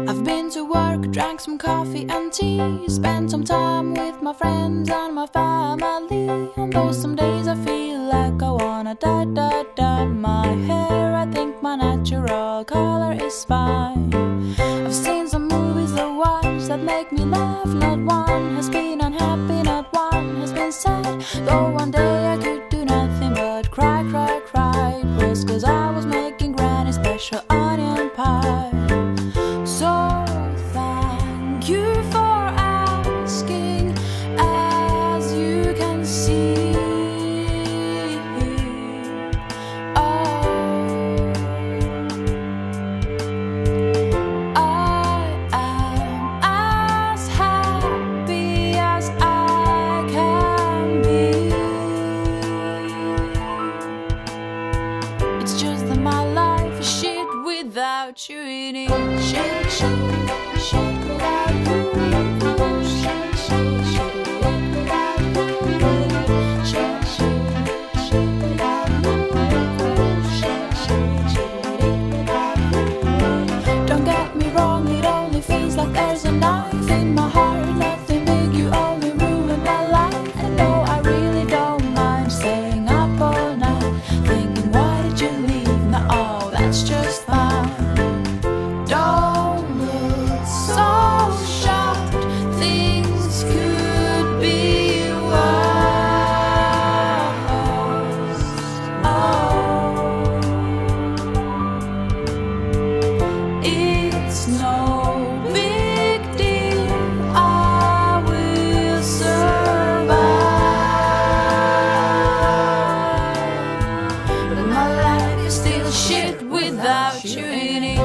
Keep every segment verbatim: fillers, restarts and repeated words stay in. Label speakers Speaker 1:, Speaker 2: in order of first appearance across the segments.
Speaker 1: I've been to work, drank some coffee and tea, spent some time with my friends and my family. And though some days I feel like I wanna dye, dye, dye my hair, I think my natural color is fine. I've seen some movies, the ones that make me laugh. Not one has been unhappy, not one has been sad. Though one day I could do nothing but cry, cry, cry. It was 'cause I was making Granny special onion pie. So thank you for asking. As you can see, oh, I am as happy as I can be. It's just that my life is shit without you in it. Shit, shit, shit without you. Shit, shit, shit without you. Shit, shit, shit without you. Shit, shit, shit without you. Don't get me wrong, it only feels like there's a knife in my heart. Nothing big, you only ruined my life. And no, I really don't mind staying up all night, thinking, why did you leave? Now, oh, that's just fine. Don't look so shocked, things could be worse. Oh, it's no big deal, I will survive. But my life is still shit without you in it.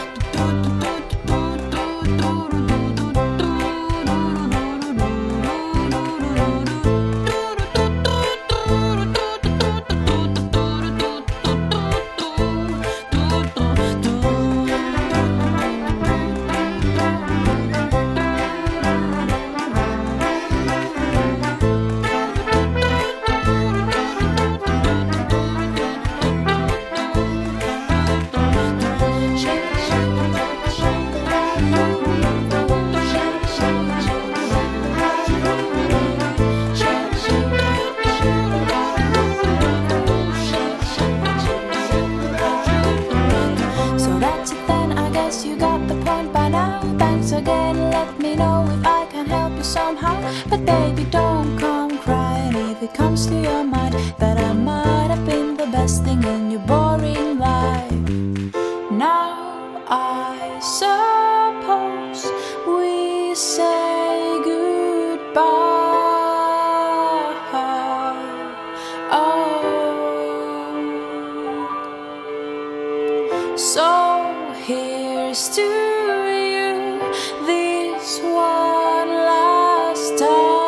Speaker 1: You got the point by now. Thanks again, let me know if I can help you somehow. But baby, don't come crying if it comes to your mind that I might have been the best thing in your boring life. Now I suppose we say goodbye. Oh, so here's to you, this one last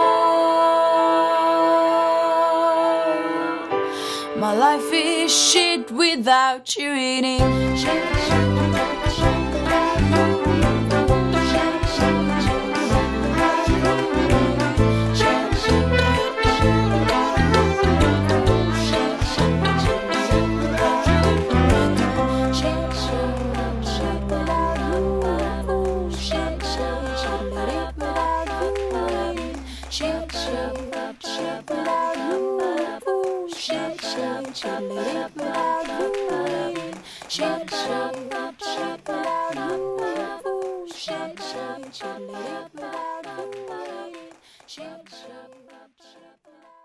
Speaker 1: time. My life is shit without you in it. Shit, shit, shit without you. Shit, shit, shit without you. Shit, shit, shit without you. Shit, shit, shit without you. Shit, shit, shit without you. Shit, shit, shit without you. Shit, shit, shit without you. Shit, shit, shit without you. Shit, shit, shit without you. Shit, shit, shit without you. Shit, shit, shit without you.